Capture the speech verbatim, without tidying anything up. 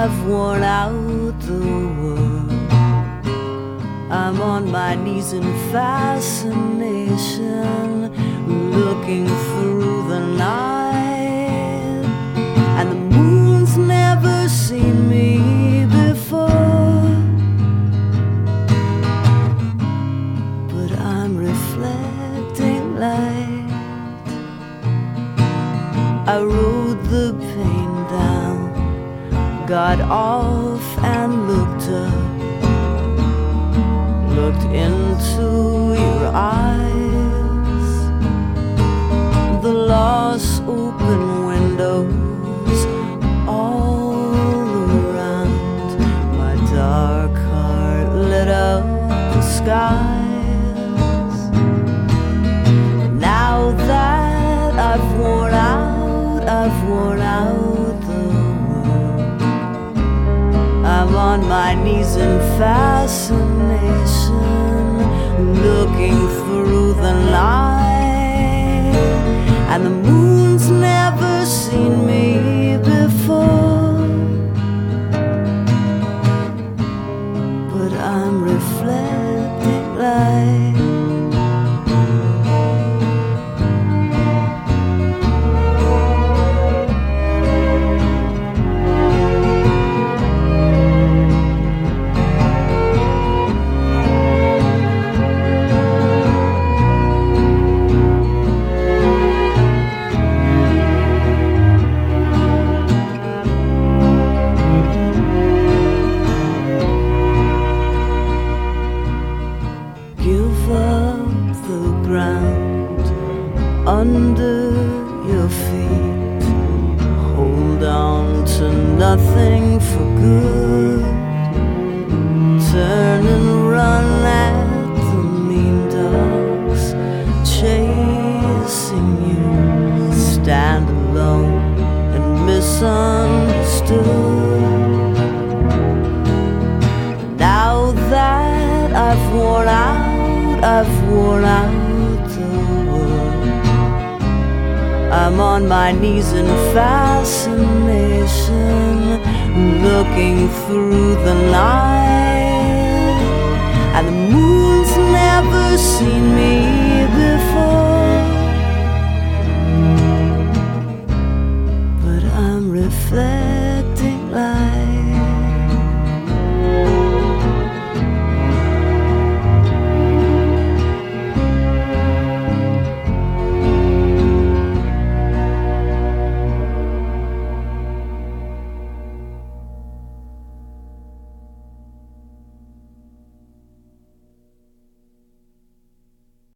I've worn out the world. I'm on my knees in fascination, looking through the night, and the moon's never seen me before, but I'm reflecting light. I rode the pain down, got off and looked up, looked into your eyes. The lost open windows all around, my dark heart lit up the skies. Now that I've worn out, I've worn out the world. I'm on my knees in fascination, looking through the night, and the moon's never seen me before, but I'm reflecting light. Under your feet, hold on to nothing for good. Turn and run at the mean dogs chasing you. Stand alone and misunderstood. Now that I've worn out, I've worn out, I'm on my knees in fascination, looking through the night, and the moon